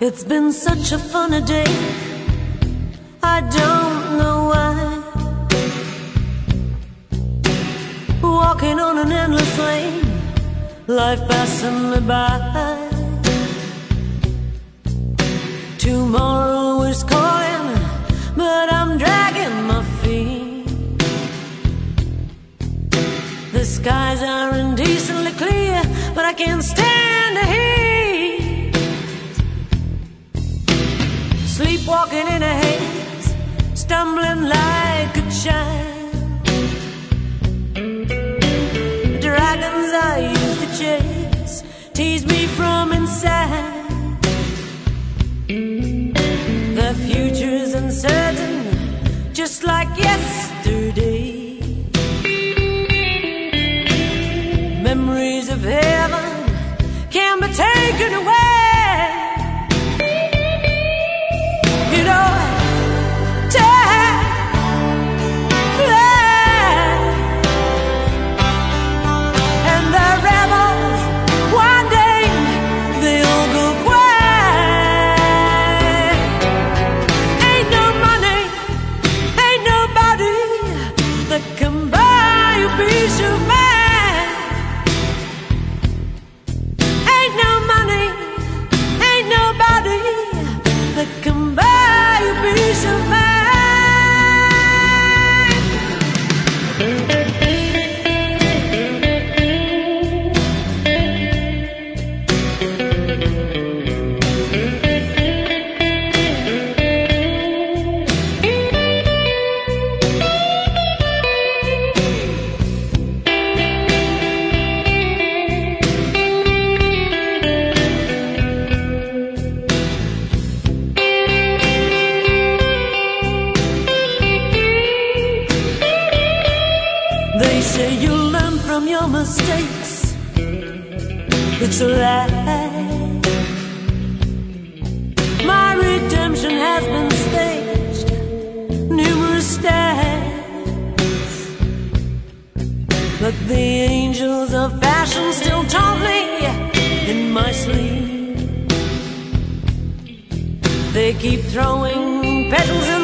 It's been such a funny day, I don't know why. Walking on an endless lane, life passing me by. Tomorrow is calling, but I'm dragging my feet. The skies are indecently clear, but I can't stand the heat. Sleepwalking in a haze, stumbling like a child. The dragons I used to chase tease me from inside. The future's uncertain, just like yesterday. Memories of heaven can be taken away. You know, time flies, and the rebels, one day they'll go quiet. Ain't no money, ain't nobody that can buy a piece of mind. Ain't no money, ain't nobody that can buy a piece of mind. They say you'll learn from your mistakes. It's a lie. My redemption has been staged numerous times, but the angels of fashion still taunt me in my sleep. They keep throwing petals